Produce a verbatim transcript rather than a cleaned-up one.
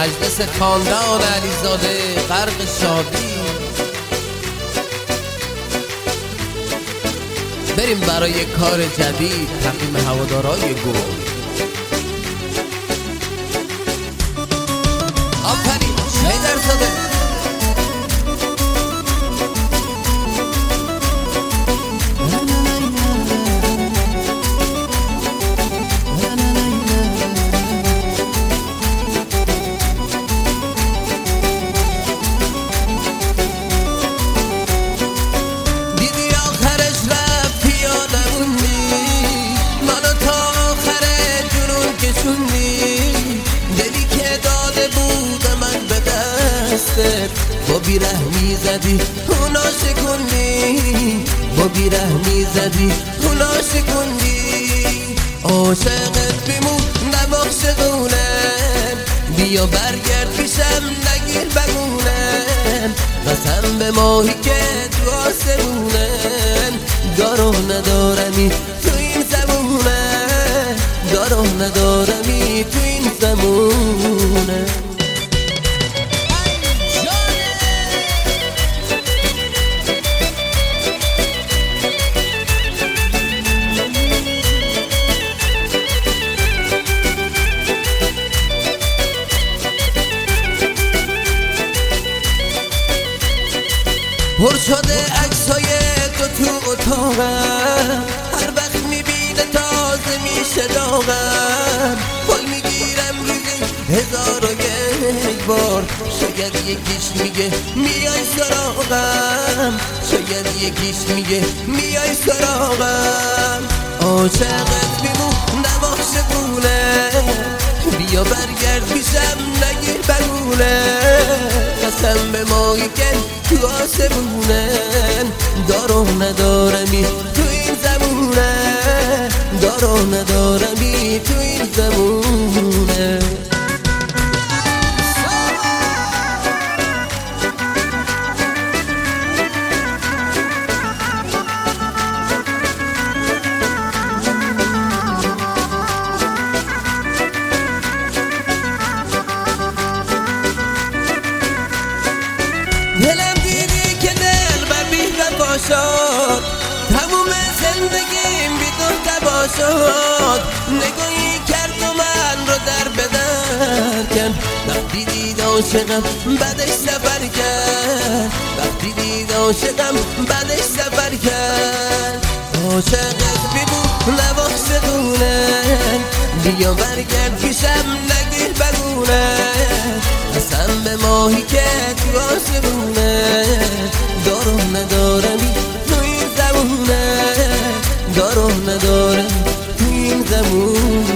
مجلس خاندان علیزاده غرق شادی. بریم برای کار جدید، تقدیم هوادارای گل. آفرین حیدرزاده. دلی که داده بود من به دستت، با بیرحمی زدی اونا شکندی، با بیرحمی زدی اونا شکندی. عاشقت بیمون نباخشقونم، بیا برگرد پیشم نگیر بگونم. قسم به ماهی که تو آسمونم، دارو ندارمی تو این زمونه، دارو ندارمی تو این زمونه. پر شده عکسای تو تو اتاقم، هر وقت میبینه تازه میشه داغم. پای میگیرم روزی هزار و یک بار، شاید یکیش میگه میای سراغم، شاید یکیش میگه میای سراغم. عاشقت بیمون نباخشقونه، بیا برگرد پیشم نگیر بگونه. قسم به ماهی که تو آسمونه، دارو ندارمی تو این زمونه، دارو ندارمی تو این زمونه. دلم دیدی که دل بر بی وفا شد، تموم زندگیم بی تو تبا شد. نگاهی کرد و من رو در بدر کرد، وقتی دید عاشقم بعدش سفر کرد، وقتی دید عاشقم بعدش سفر کرد. عاشقت بیمون نباخشقونه، بیا برگرد پیشم نگیر بگونه. قسم به ماهی که تو آسمونه، دارو ندارمی تو این زمونه، دارو ندارمی تو این زمونه.